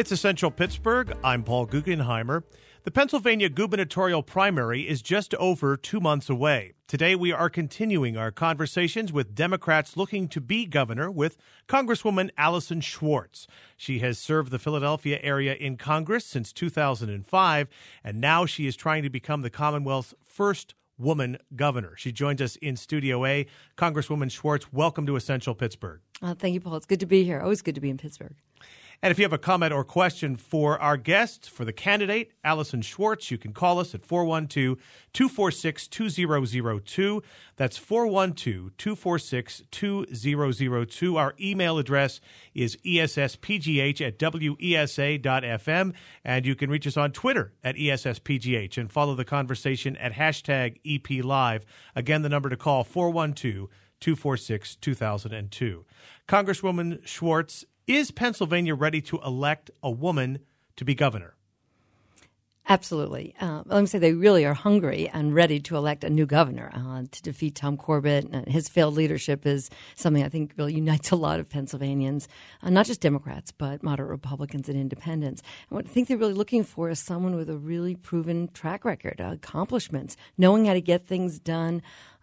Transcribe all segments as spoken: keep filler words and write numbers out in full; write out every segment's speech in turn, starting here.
It's Essential Pittsburgh. I'm Paul Guggenheimer. The Pennsylvania gubernatorial primary is just over two months away. Today, we are continuing our conversations with Democrats looking to be governor with Congresswoman Allison Schwartz. She has served the Philadelphia area in Congress since two thousand five, and now she is trying to become the Commonwealth's first woman governor. She joins us in Studio A. Congresswoman Schwartz, welcome to Essential Pittsburgh. Uh, thank you, Paul. It's good to be here. Always good to be in Pittsburgh. And if you have a comment or question for our guest, for the candidate, Allison Schwartz, you can call us at four one two, two four six, two zero zero two. That's four one two, two four six, two zero zero two. Our email address is E S S P G H at W E S A dot F M. And you can reach us on Twitter at E S S P G H and follow the conversation at hashtag E P Live. Again, the number to call, four one two, two four six, two thousand two. Congresswoman Schwartz, is Pennsylvania ready to elect a woman to be governor? Absolutely. Uh, let me say they really are hungry and ready to elect a new governor uh, to defeat Tom Corbett. And his failed leadership is something I think really unites a lot of Pennsylvanians, uh, not just Democrats, but moderate Republicans and independents. And what I think they're really looking for is someone with a really proven track record, uh, accomplishments, knowing how to get things done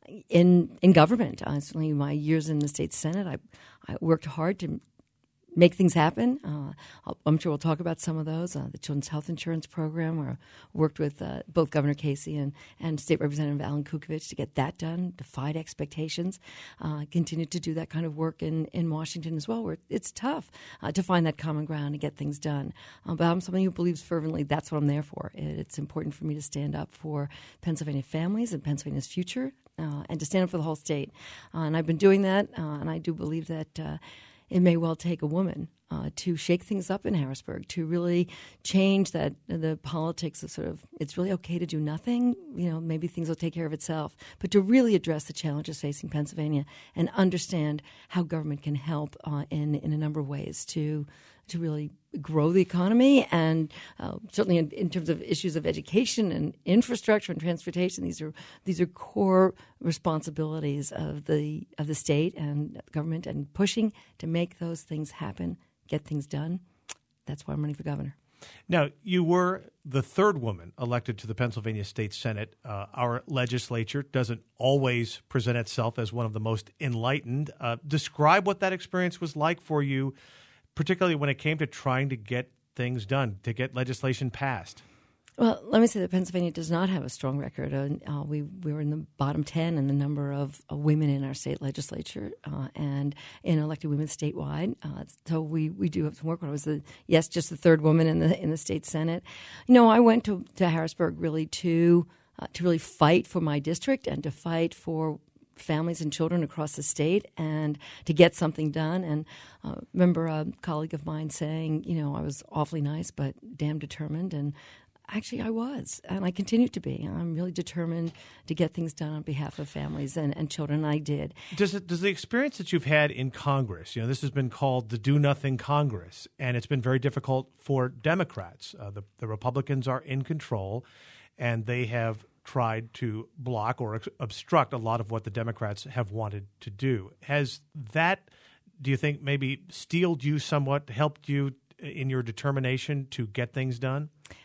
in in government. Uh, certainly my years in the state Senate, I, I worked hard to make things happen. Uh, I'm sure we'll talk about some of those. Uh, the Children's Health Insurance Program, where I worked with uh, both Governor Casey and, and State Representative Alan Kukovich to get that done, defied expectations. Uh, continued to do that kind of work in, in Washington as well, where it's tough uh, to find that common ground and get things done. Uh, but I'm somebody who believes fervently that's what I'm there for. It's important for me to stand up for Pennsylvania families and Pennsylvania's future uh, and to stand up for the whole state. Uh, and I've been doing that, uh, and I do believe that uh, it may well take a woman uh, to shake things up in Harrisburg, to really change that the politics of sort of it's really okay to do nothing. You know, maybe things will take care of itself, but to really address the challenges facing Pennsylvania and understand how government can help uh, in in a number of ways to to really grow the economy, and uh, certainly in, in terms of issues of education and infrastructure and transportation, these are these are core responsibilities of the of the state and government, and pushing to make those things happen, get things done. That's why I'm running for governor. Now, you were the third woman elected to the Pennsylvania State Senate. Uh, our legislature doesn't always present itself as one of the most enlightened. Uh, describe what that experience was like for you, particularly when it came to trying to get things done, to get legislation passed. Well, let me say that Pennsylvania does not have a strong record. Uh, we, we were in the bottom ten in the number of uh, women in our state legislature uh, and in elected women statewide. Uh, so we, we do have some work. I was, the, yes, just the third woman in the in the state Senate. You know, I went to, to Harrisburg really to uh, to really fight for my district and to fight for families and children across the state and to get something done. And uh, remember a colleague of mine saying, you know, I was awfully nice but damn determined. And actually I was, and I continue to be. I'm really determined to get things done on behalf of families and, and children, and I did. Does it, does the experience that you've had in Congress, you know, this has been called the do-nothing Congress, and it's been very difficult for Democrats. Uh, the, the Republicans are in control, and they have tried to block or obstruct a lot of what the Democrats have wanted to do. Has that, do you think, maybe steeled you somewhat, helped you in your determination to get things done?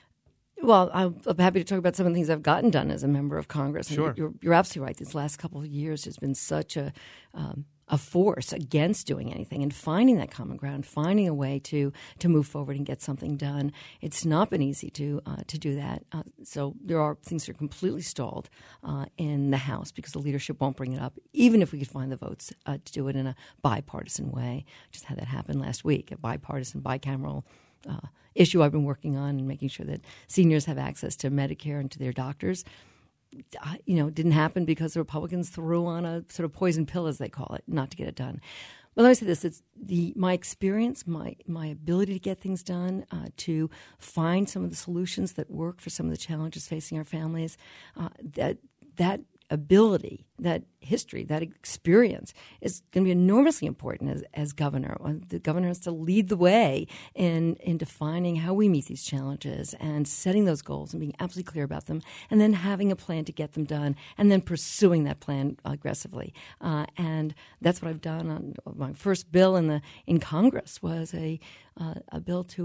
Well, I'm happy to talk about some of the things I've gotten done as a member of Congress. Sure. And you're, you're absolutely right. These last couple of years has been such a um, a force against doing anything and finding that common ground, finding a way to to move forward and get something done. It's not been easy to uh, to do that. Uh, so there are things that are completely stalled uh, in the House because the leadership won't bring it up, even if we could find the votes uh, to do it in a bipartisan way. Just had that happen last week, a bipartisan, bicameral uh, issue I've been working on and making sure that seniors have access to Medicare and to their doctors. You know, didn't happen because the Republicans threw on a sort of poison pill, as they call it, not to get it done. But let me say this: it's the my experience, my my ability to get things done, uh, to find some of the solutions that work for some of the challenges facing our families. Uh, that that ability, that history, that experience is going to be enormously important as, as governor. The governor has to lead the way in, in defining how we meet these challenges and setting those goals and being absolutely clear about them, and then having a plan to get them done, and then pursuing that plan aggressively. Uh, and that's what I've done. On my first bill in the in Congress was a uh, a bill to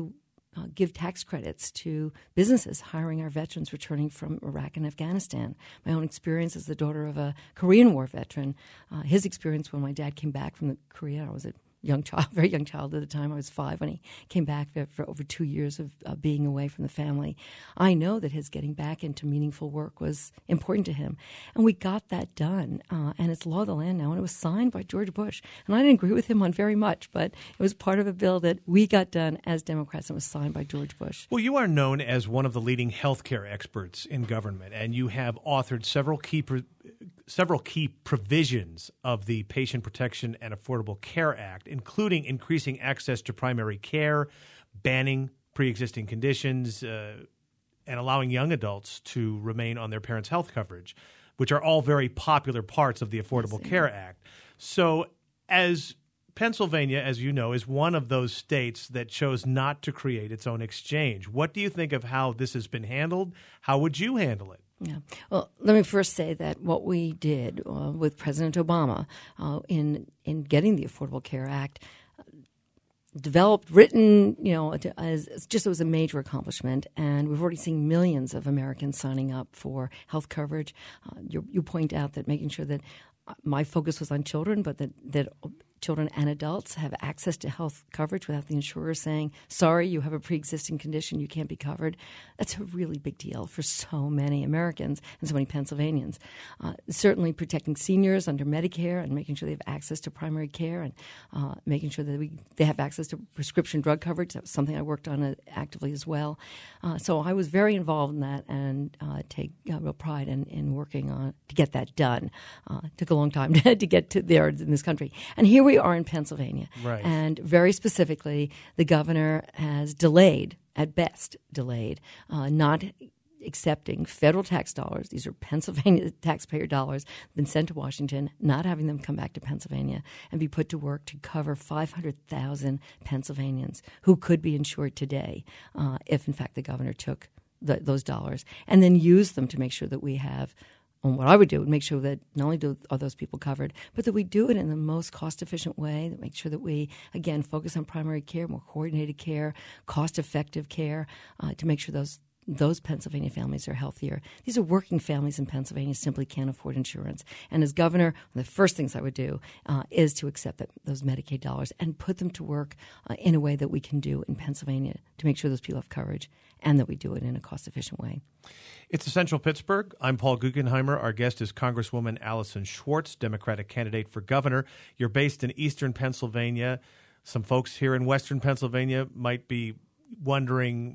uh, give tax credits to businesses hiring our veterans returning from Iraq and Afghanistan. My own experience as the daughter of a Korean War veteran, uh, his experience when my dad came back from the Korea, I was a young child, very young child at the time. I was five when he came back for, for over two years of uh, being away from the family. I know that his getting back into meaningful work was important to him. And we got that done. Uh, and it's law of the land now. And it was signed by George Bush. And I didn't agree with him on very much, but it was part of a bill that we got done as Democrats and was signed by George Bush. Well, you are known as one of the leading healthcare experts in government, and you have authored several key pro- several key provisions of the Patient Protection and Affordable Care Act, including increasing access to primary care, banning pre-existing conditions, uh, and allowing young adults to remain on their parents' health coverage, which are all very popular parts of the Affordable Care Act. So as Pennsylvania, as you know, is one of those states that chose not to create its own exchange. What do you think of how this has been handled? How would you handle it? Yeah. Well, let me first say that what we did uh, with President Obama uh, in in getting the Affordable Care Act uh, developed, written, you know, as, as just it was a major accomplishment, and we've already seen millions of Americans signing up for health coverage. Uh, you, you point out that making sure that uh, my focus was on children, but that that. Children and adults have access to health coverage without the insurer saying, sorry, you have a pre-existing condition, you can't be covered. That's a really big deal for so many Americans and so many Pennsylvanians. Uh, certainly protecting seniors under Medicare and making sure they have access to primary care and uh, making sure that we they have access to prescription drug coverage. That was something I worked on uh, actively as well. Uh, so I was very involved in that and uh, take uh, real pride in, in working on to get that done. Uh, it took a long time to get to there in this country. And here we are in Pennsylvania. Right. And very specifically, the governor has delayed, at best delayed, uh, not accepting federal tax dollars. These are Pennsylvania taxpayer dollars been sent to Washington, not having them come back to Pennsylvania and be put to work to cover five hundred thousand Pennsylvanians who could be insured today uh, if, in fact, the governor took the, those dollars and then use them to make sure that we have And what I would do would make sure that not only do, are those people covered, but that we do it in the most cost-efficient way, that make sure that we, again, focus on primary care, more coordinated care, cost-effective care, uh, to make sure those those Pennsylvania families are healthier. These are working families in Pennsylvania simply can't afford insurance. And as governor, one of the first things I would do uh, is to accept that, those Medicaid dollars and put them to work uh, in a way that we can do in Pennsylvania to make sure those people have coverage and that we do it in a cost-efficient way. It's Essential Pittsburgh. I'm Paul Guggenheimer. Our guest is Congresswoman Allison Schwartz, Democratic candidate for governor. You're based in eastern Pennsylvania. Some folks here in western Pennsylvania might be wondering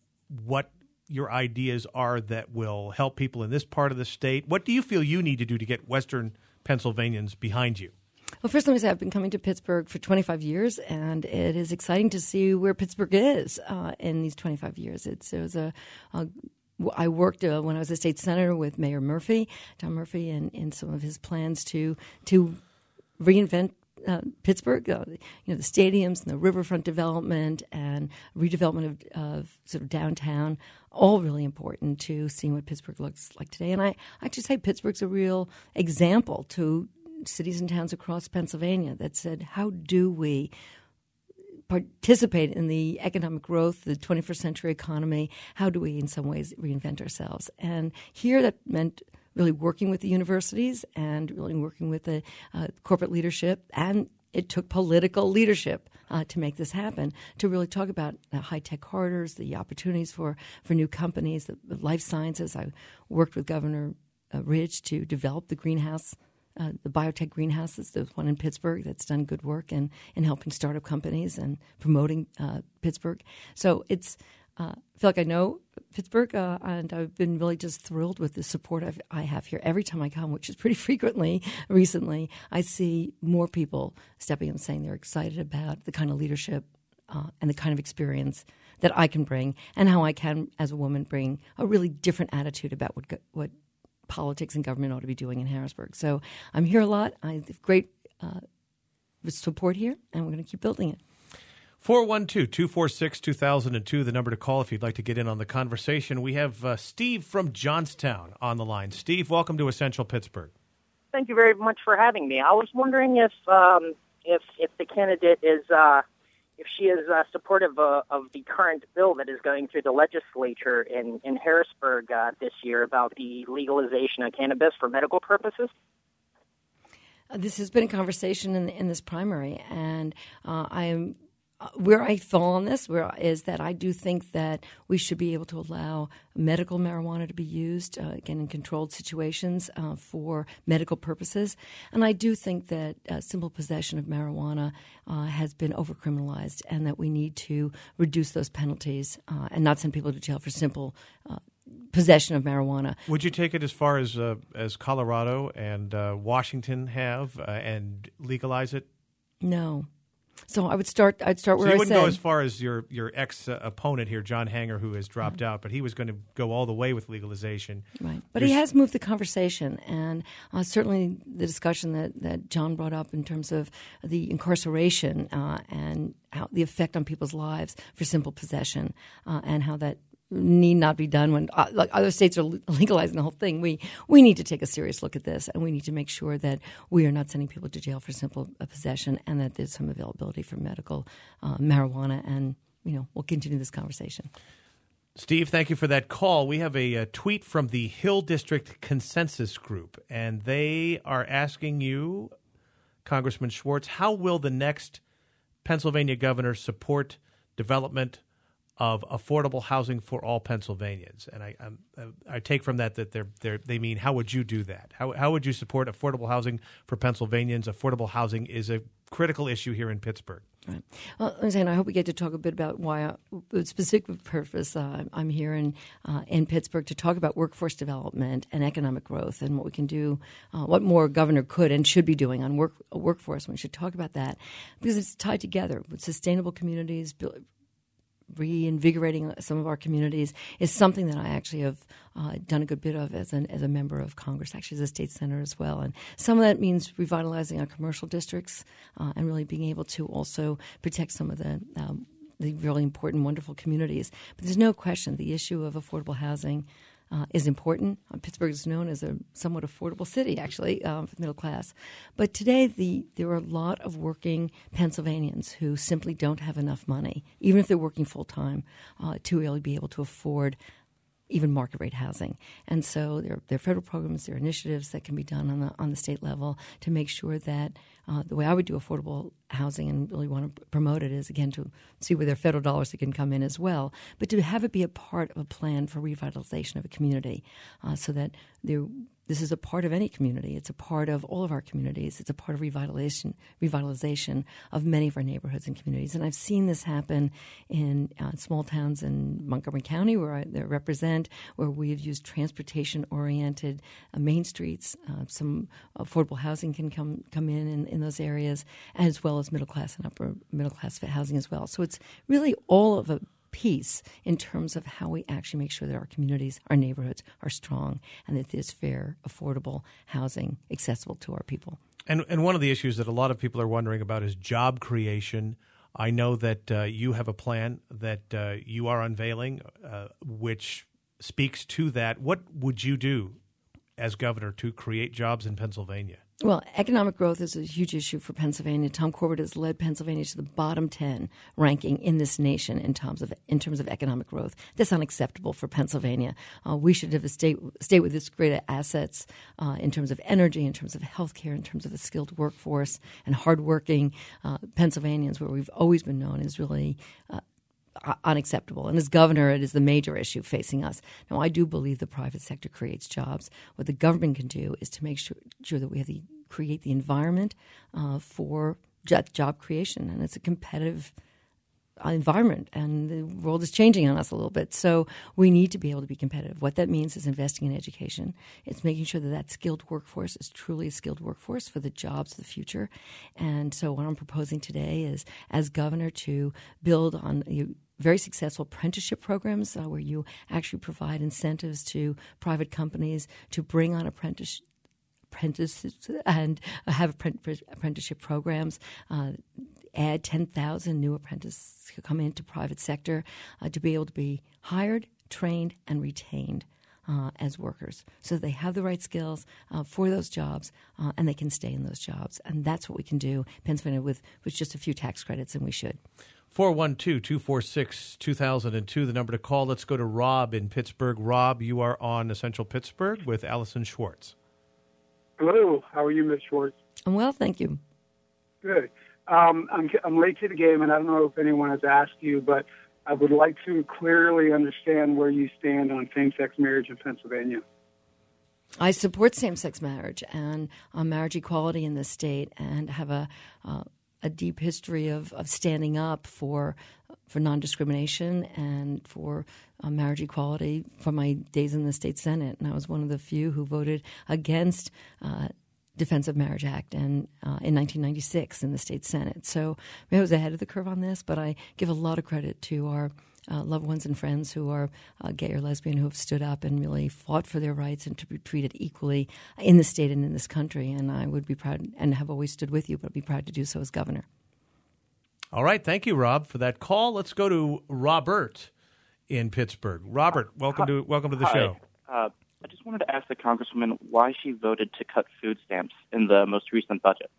what your ideas are that will help people in this part of the state. What do you feel you need to do to get western Pennsylvanians behind you? Well, first let me say I've been coming to Pittsburgh for twenty-five years, and it is exciting to see where Pittsburgh is uh, in these twenty-five years. It's, it was a, a I worked uh, when I was a state senator with Mayor Murphy, Tom Murphy, and in some of his plans to to reinvent Uh, Pittsburgh, uh, you know, the stadiums and the riverfront development and redevelopment of, of sort of downtown, all really important to seeing what Pittsburgh looks like today. And I, I just say Pittsburgh's a real example to cities and towns across Pennsylvania that said, how do we participate in the economic growth, the twenty-first century economy? How do we in some ways reinvent ourselves? And here that meant really working with the universities and really working with the uh, corporate leadership. And it took political leadership uh, to make this happen, to really talk about uh, high-tech corridors, the opportunities for, for new companies, the, the life sciences. I worked with Governor uh, Ridge to develop the greenhouse, uh, the biotech greenhouses. There's one in Pittsburgh that's done good work in, in helping startup companies and promoting uh, Pittsburgh. So it's Uh, I feel like I know Pittsburgh, uh, and I've been really just thrilled with the support I've, I have here. Every time I come, which is pretty frequently recently, I see more people stepping up and saying they're excited about the kind of leadership uh, and the kind of experience that I can bring and how I can, as a woman, bring a really different attitude about what what politics and government ought to be doing in Harrisburg. So I'm here a lot. I have great uh, support here, and we're going to keep building it. four one two, two four six, two thousand two, the number to call if you'd like to get in on the conversation. We have uh, Steve from Johnstown on the line. Steve, welcome to Essential Pittsburgh. Thank you very much for having me. I was wondering if um, if if the candidate is uh, if she is uh, supportive uh, of the current bill that is going through the legislature in, in Harrisburg uh, this year about the legalization of cannabis for medical purposes. Uh, this has been a conversation in, in this primary, and uh, I am where I fall on this where, is that I do think that we should be able to allow medical marijuana to be used, uh, again, in controlled situations uh, for medical purposes. And I do think that uh, simple possession of marijuana uh, has been overcriminalized, and that we need to reduce those penalties uh, and not send people to jail for simple uh, possession of marijuana. Would you take it as far as uh, as Colorado and uh, Washington have uh, and legalize it? No. So I would start. I'd start where so you I wouldn't said. go as far as your your ex uh, opponent here, John Hanger, who has dropped mm-hmm. out, but he was going to go all the way with legalization. Right, but There's, he has moved the conversation, and uh, certainly the discussion that, that John brought up in terms of the incarceration uh, and how the effect on people's lives for simple possession, uh, and how that need not be done when uh, like other states are legalizing the whole thing. We we need to take a serious look at this, and we need to make sure that we are not sending people to jail for simple uh, possession, and that there's some availability for medical uh, marijuana. And you know, we'll continue this conversation. Steve, thank you for that call. We have a, a tweet from the Hill District Consensus Group, and they are asking you, Congressman Schwartz, how will the next Pennsylvania governor support development of affordable housing for all Pennsylvanians? And I I'm, I take from that that they're, they're, they mean, how would you do that? How how would you support affordable housing for Pennsylvanians? Affordable housing is a critical issue here in Pittsburgh. Right. Well, and I hope we get to talk a bit about why, uh, the specific purpose uh, I'm here in uh, in Pittsburgh to talk about workforce development and economic growth and what we can do, uh, what more governor could and should be doing on work workforce. We should talk about that because it's tied together with sustainable communities. Reinvigorating some of our communities is something that I actually have uh, done a good bit of as, an, as a member of Congress, actually as a state senator as well. And some of that means revitalizing our commercial districts uh, and really being able to also protect some of the um, the really important, wonderful communities. But there's no question the issue of affordable housing Uh, is important. Uh, Pittsburgh is known as a somewhat affordable city, actually, um, for the middle class. But today, the there are a lot of working Pennsylvanians who simply don't have enough money, even if they're working full time, uh, to really be able to afford even market rate housing. And so there, there are federal programs, there are initiatives that can be done on the on the state level to make sure that uh, the way I would do affordable housing and really want to promote it is, again, to see where there are federal dollars that can come in as well, but to have it be a part of a plan for revitalization of a community uh, so that there this is a part of any community. It's a part of all of our communities. It's a part of revitalization, revitalization of many of our neighborhoods and communities. And I've seen this happen in uh, small towns in Montgomery County, where I they represent, where we have used transportation-oriented uh, main streets. Uh, some affordable housing can come come in, in in those areas, as well as middle-class and upper middle-class housing as well. So it's really all of a piece in terms of how we actually make sure that our communities, our neighborhoods are strong and that there's fair, affordable housing accessible to our people. And and one of the issues that a lot of people are wondering about is job creation. I know that uh, you have a plan that uh, you are unveiling, uh, which speaks to that. What would you do as governor to create jobs in Pennsylvania? Well, economic growth is a huge issue for Pennsylvania. Tom Corbett has led Pennsylvania to the bottom ten ranking in this nation in terms of in terms of economic growth. That's unacceptable for Pennsylvania. Uh, we should have a state state with this great assets uh, in terms of energy, in terms of healthcare, in terms of a skilled workforce and hardworking uh, Pennsylvanians, where we've always been known as really Uh, unacceptable. And as governor, it is the major issue facing us. Now, I do believe the private sector creates jobs. What the government can do is to make sure, sure that we have the, create the environment uh, for job creation. And it's a competitive environment, and the world is changing on us a little bit. So we need to be able to be competitive. What that means is investing in education. It's making sure that that skilled workforce is truly a skilled workforce for the jobs of the future. And so what I'm proposing today is, as governor, to build on you very successful apprenticeship programs uh, where you actually provide incentives to private companies to bring on apprentice, apprentices and uh, have apprenticeship programs, uh, add ten thousand new apprentices who come into private sector uh, to be able to be hired, trained, and retained. uh, as workers, so they have the right skills uh, for those jobs, uh, and they can stay in those jobs. And that's what we can do in Pennsylvania with, with just a few tax credits, and we should. four one two, two four six, two thousand two, the number to call. Let's go to Rob in Pittsburgh. Rob, you are on Essential Pittsburgh with Allison Schwartz. Hello. How are you, Miz Schwartz? I'm well, thank you. Good. Um, I'm, I'm late to the game, and I don't know if anyone has asked you, but I would like to clearly understand where you stand on same-sex marriage in Pennsylvania. I support same-sex marriage and uh, marriage equality in this state, and have a uh, a deep history of, of standing up for for non-discrimination and for uh, marriage equality from my days in the state Senate. And I was one of the few who voted against uh, Defense of Marriage Act and uh, in nineteen ninety-six in the state Senate. So I was ahead of the curve on this, but I give a lot of credit to our uh, loved ones and friends who are uh, gay or lesbian who have stood up and really fought for their rights and to be treated equally in the state and in this country. And I would be proud and have always stood with you, but I'd be proud to do so as governor. All right. Thank you, Rob, for that call. Let's go to Robert in Pittsburgh. Robert, welcome to welcome to the Hi. show. Uh, I just wanted to ask the Congresswoman why she voted to cut food stamps in the most recent budget.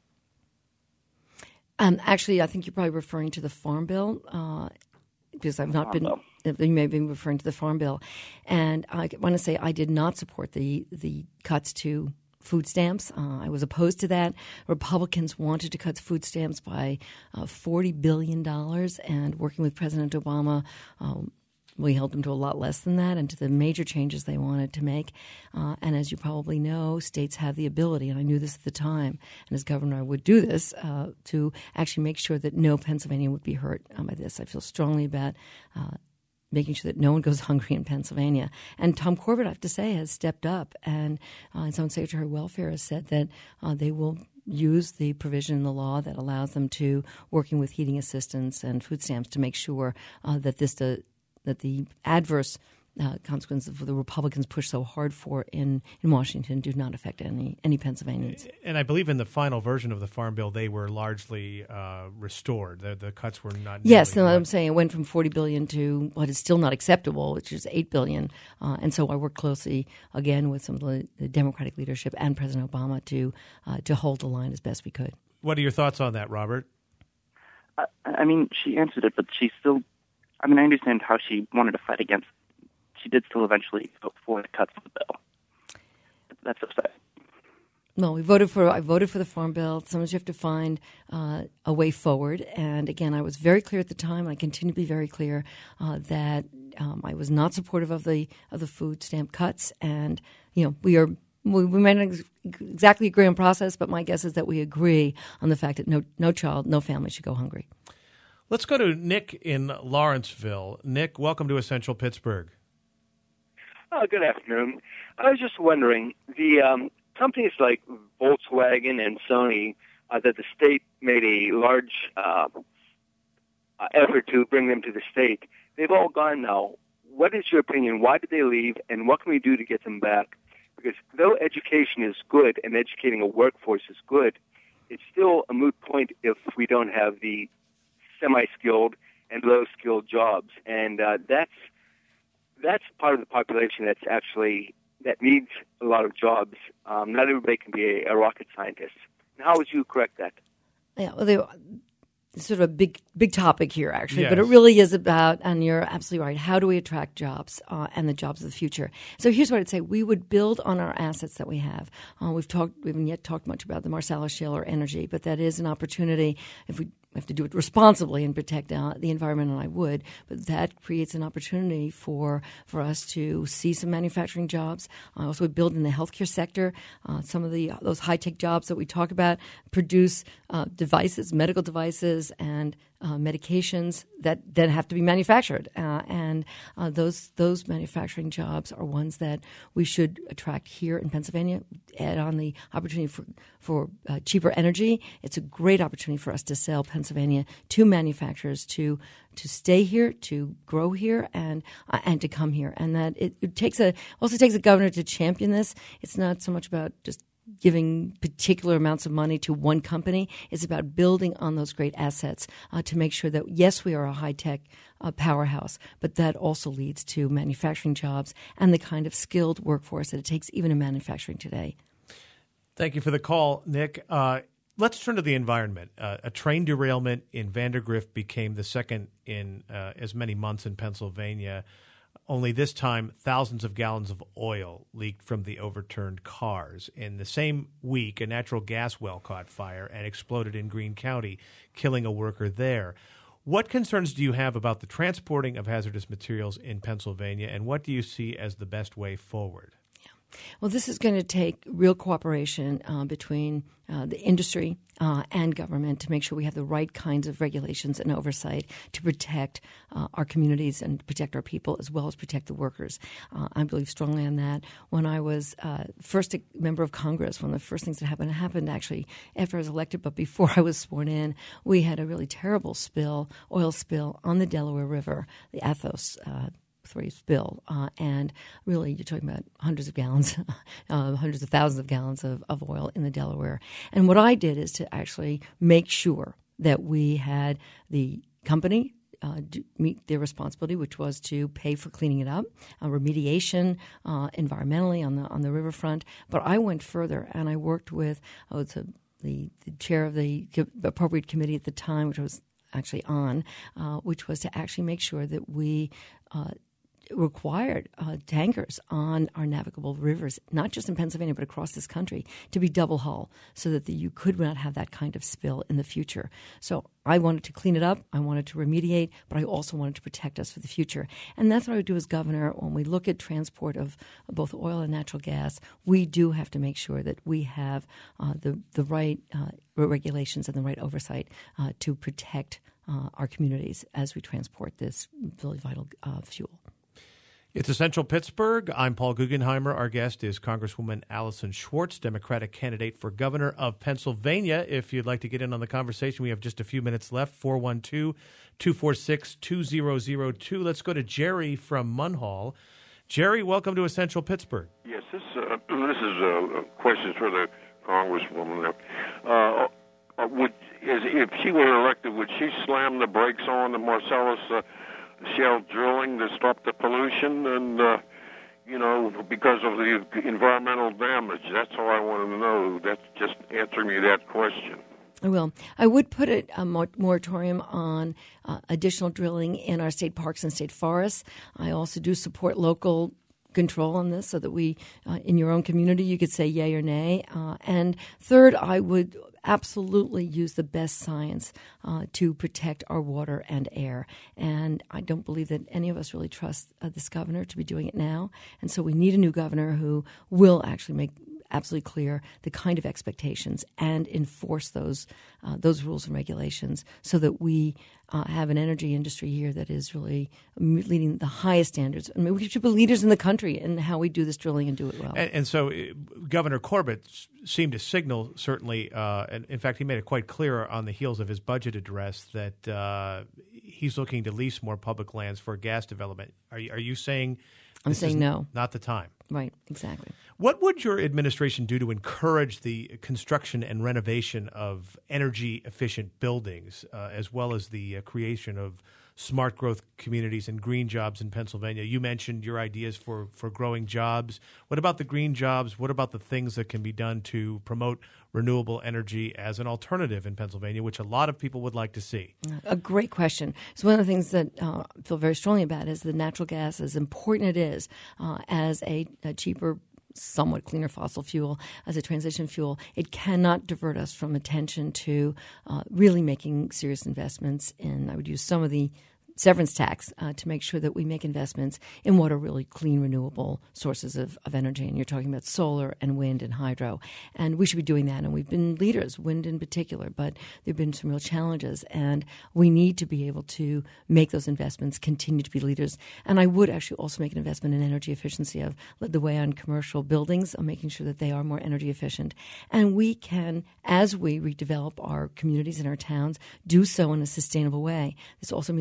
Um, actually, I think you're probably referring to the Farm Bill, uh, because I've not been. Bill. You may be referring to the Farm Bill, and I want to say I did not support the the cuts to food stamps. Uh, I was opposed to that. Republicans wanted to cut food stamps by uh, forty billion dollars, and working with President Obama, um, we held them to a lot less than that and to the major changes they wanted to make. Uh, and as you probably know, states have the ability, and I knew this at the time, and as governor I would do this, uh, to actually make sure that no Pennsylvania would be hurt uh, by this. I feel strongly about uh, making sure that no one goes hungry in Pennsylvania. And Tom Corbett, I have to say, has stepped up, and uh, his own Secretary of Welfare has said that uh, they will use the provision in the law that allows them to, working with heating assistance and food stamps, to make sure uh, that this does, that the adverse uh, consequences of the Republicans push so hard for in, in Washington do not affect any any Pennsylvanians. And I believe in the final version of the Farm Bill, they were largely uh, restored. The, the cuts were not. Yes, no, nearly I'm saying it went from forty billion dollars to what is still not acceptable, which is eight billion dollars. Uh, and so I worked closely again with some of the, the Democratic leadership and President Obama to uh, to hold the line as best we could. What are your thoughts on that, Robert? I, I mean, she answered it, but she still. I mean, I understand how she wanted to fight against. She did still eventually vote for the cuts of the bill. That's so sad. No, we voted for. I voted for the Farm Bill. Sometimes you have to find uh, a way forward. And again, I was very clear at the time. I continue to be very clear uh, that um, I was not supportive of the of the food stamp cuts. And you know, we are. We, we may not ex- exactly agree on process, but my guess is that we agree on the fact that no no child, no family should go hungry. Let's go to Nick in Lawrenceville. Nick, welcome to Essential Pittsburgh. Oh, good afternoon. I was just wondering, the um, companies like Volkswagen and Sony uh, that the state made a large uh, uh, effort to bring them to the state, they've all gone now. What is your opinion? Why did they leave, and what can we do to get them back? Because though education is good and educating a workforce is good, it's still a moot point if we don't have the semi-skilled and low-skilled jobs, and uh, that's that's part of the population that's actually that needs a lot of jobs. Um, not everybody can be a, a rocket scientist. And how would you correct that? Yeah, well, they, it's sort of a big, big topic here, actually, Yes. but it really is about, and you're absolutely right, how do we attract jobs uh, and the jobs of the future? So here's what I'd say. We would build on our assets that we have. Uh, we've talked, we haven't yet talked much about the Marcellus Shale or energy, but that is an opportunity if we We have to do it responsibly and protect uh, the environment, and I would. But that creates an opportunity for for us to see some manufacturing jobs. I also would build in the healthcare sector. Uh, some of the those high tech jobs that we talk about produce uh, devices, medical devices, and uh, medications that then have to be manufactured. Uh, and uh, those those manufacturing jobs are ones that we should attract here in Pennsylvania. Add on the opportunity for for uh, cheaper energy. It's a great opportunity for us to sell Pennsylvania to manufacturers to to stay here, to grow here, and uh, and to come here. And that it, it takes a also takes a governor to champion this. It's not so much about just giving particular amounts of money to one company. It's about building on those great assets uh, to make sure that, yes, we are a high-tech uh, powerhouse, but that also leads to manufacturing jobs and the kind of skilled workforce that it takes even in manufacturing today. Thank you for the call, Nick. Uh, let's turn to the environment. Uh, a train derailment in Vandergrift became the second in uh, as many months in Pennsylvania. Only this time, thousands of gallons of oil leaked from the overturned cars. In the same week, a natural gas well caught fire and exploded in Greene County, killing a worker there. What concerns do you have about the transporting of hazardous materials in Pennsylvania, and what do you see as the best way forward? Well, this is going to take real cooperation uh, between uh, the industry uh, and government to make sure we have the right kinds of regulations and oversight to protect uh, our communities and protect our people as well as protect the workers. Uh, I believe strongly on that. When I was uh, first a member of Congress, one of the first things that happened happened actually after I was elected, but before I was sworn in, we had a really terrible spill, oil spill on the Delaware River, the Athos uh three spill, uh, and really you're talking about hundreds of gallons, uh, hundreds of thousands of gallons of, of oil in the Delaware. And what I did is to actually make sure that we had the company uh, do, meet their responsibility, which was to pay for cleaning it up, uh, remediation uh, environmentally on the on the riverfront. But I went further, and I worked with oh, it's a, the, the chair of the appropriate committee at the time, which I was actually on, uh, which was to actually make sure that we uh, required uh, tankers on our navigable rivers, not just in Pennsylvania, but across this country, to be double hull so that the, you could not have that kind of spill in the future. So I wanted to clean it up. I wanted to remediate, but I also wanted to protect us for the future. And that's what I would do as governor. When we look at transport of both oil and natural gas, we do have to make sure that we have uh, the, the right uh, regulations and the right oversight uh, to protect uh, our communities as we transport this really vital uh, fuel. It's Essential Pittsburgh. I'm Paul Guggenheimer. Our guest is Congresswoman Allison Schwartz, Democratic candidate for governor of Pennsylvania. If you'd like to get in on the conversation, we have just a few minutes left, four one two, two four six, two zero zero two. Let's go to Jerry from Munhall. Jerry, welcome to Essential Pittsburgh. Yes, this, uh, this is a question for the Congresswoman. Uh, uh, would, is, if she were elected, would she slam the brakes on the Marcellus uh, shale drilling to stop the pollution and, uh, you know, because of the environmental damage? That's all I want to know. That's just answering me that question. I will. I would put a, a moratorium on uh, additional drilling in our state parks and state forests. I also do support local control on this so that we, uh, in your own community, you could say yay or nay. Uh, and third, I would absolutely use the best science uh, to protect our water and air. And I don't believe that any of us really trust uh, this governor to be doing it now. And so we need a new governor who will actually make absolutely clear the kind of expectations and enforce those uh, those rules and regulations so that we uh, have an energy industry here that is really leading the highest standards. I mean, we should be leaders in the country in how we do this drilling and do it well. And, and so uh, Governor Corbett seemed to signal, certainly, uh, and in fact, he made it quite clear on the heels of his budget address that uh, he's looking to lease more public lands for gas development. Are you, are you saying I'm saying no. Not the time. Right, exactly. What would your administration do to encourage the construction and renovation of energy-efficient buildings, uh, as well as the uh, creation of smart growth communities and green jobs in Pennsylvania? You mentioned your ideas for, for growing jobs. What about the green jobs? What about the things that can be done to promote renewable energy as an alternative in Pennsylvania, which a lot of people would like to see? A great question. So one of the things that uh, I feel very strongly about is the natural gas, as important it is uh, as a, a cheaper, somewhat cleaner fossil fuel, as a transition fuel, it cannot divert us from attention to uh, really making serious investments in, I would use some of the severance tax uh, to make sure that we make investments in what are really clean, renewable sources of, of energy. And you're talking about solar and wind and hydro. And we should be doing that. And we've been leaders, wind in particular, but there have been some real challenges. And we need to be able to make those investments, continue to be leaders. And I would actually also make an investment in energy efficiency. I've led the way on commercial buildings, on making sure that they are more energy efficient. And we can, as we redevelop our communities and our towns, do so in a sustainable way. This also means access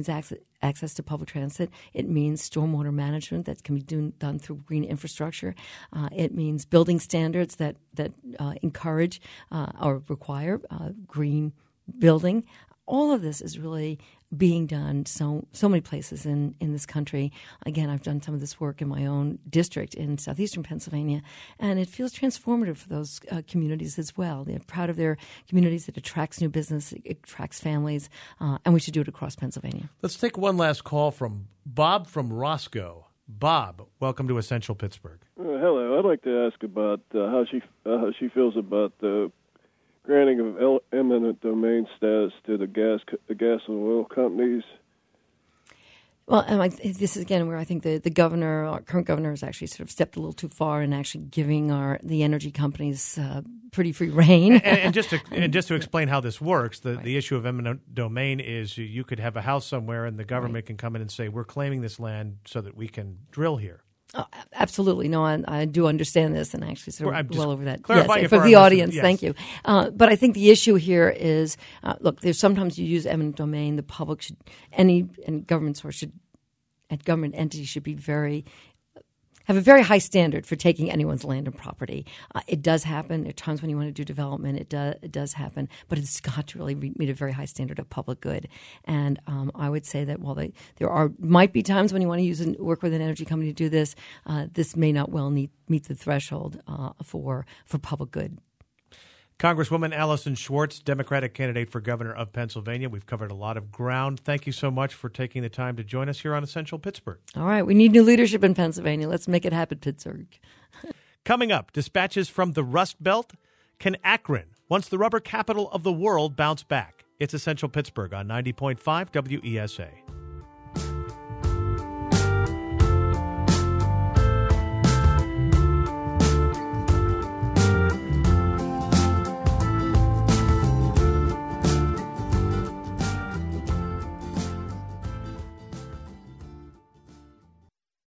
access to public transit. It means stormwater management that can be do, done through green infrastructure. Uh, it means building standards that that uh, encourage uh, or require uh, green building. All of this is really being done so so many places in, in this country. Again, I've done some of this work in my own district in southeastern Pennsylvania, and it feels transformative for those uh, communities as well. They're proud of their communities. It attracts new business. It attracts families, uh, and we should do it across Pennsylvania. Let's take one last call from Bob from Roscoe. Bob, welcome to Essential Pittsburgh. Uh, hello. I'd like to ask about uh, how she uh, how she feels about the granting of el- eminent domain status to the gas the gas and oil companies. Well, and I, this is again where I think the, the governor, our current governor, has actually sort of stepped a little too far in actually giving our the energy companies uh, pretty free rein. and, and just to and just to explain how this works, the, right. the issue of eminent domain is you could have a house somewhere and the government right. can come in and say, we're claiming this land so that we can drill here. Oh, absolutely. No, I, I do understand this, and actually sort of well over that. Yes, for the audience, yes. Thank you. Uh, but I think the issue here is, uh, look, there's sometimes you use eminent domain. The public should, any, any government source should, and government entity should be very, have a very high standard for taking anyone's land and property. Uh, it does happen. There are times when you want to do development. It does, it does happen. But it's got to really meet a very high standard of public good. And um, I would say that while they, there are might be times when you want to use and work with an energy company to do this, uh, this may not well meet, meet the threshold uh, for for public good. Congresswoman Allison Schwartz, Democratic candidate for governor of Pennsylvania. We've covered a lot of ground. Thank you so much for taking the time to join us here on Essential Pittsburgh. All right. We need new leadership in Pennsylvania. Let's make it happen, Pittsburgh. Coming up, dispatches from the Rust Belt. Can Akron, once the rubber capital of the world, bounce back? It's Essential Pittsburgh on ninety point five W E S A.